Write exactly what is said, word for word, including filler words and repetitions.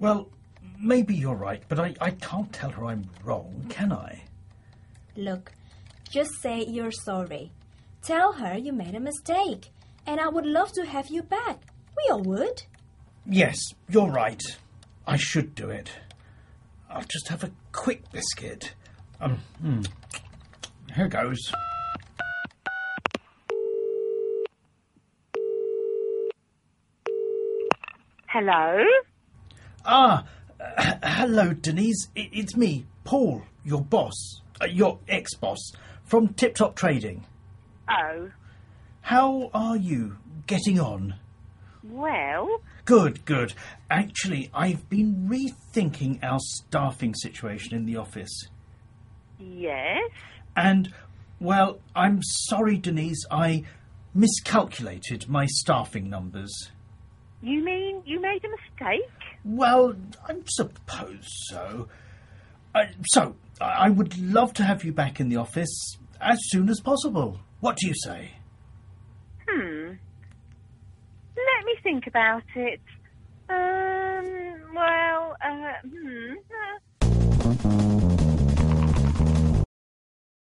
Well, maybe you're right, but I, I can't tell her I'm wrong, can I? Look, just say you're sorry. Tell her you made a mistake, and I would love to have you back. We all would. Yes, you're right. I should do it. I'll just have a quick biscuit. Um, hmm. Here goes. Hello? Ah, uh, hello, Denise. It, it's me, Paul, your boss, uh, your ex-boss, from Tip Top Trading. Oh. How are you getting on? Well? Good, good. Actually, I've been rethinking our staffing situation in the office. Yes? And, well, I'm sorry, Denise, I miscalculated my staffing numbers. You mean you made a mistake? Well, I suppose so. Uh, so, I would love to have you back in the office as soon as possible. What do you say? Hmm. Let me think about it. Um, well, uh, hmm. Uh...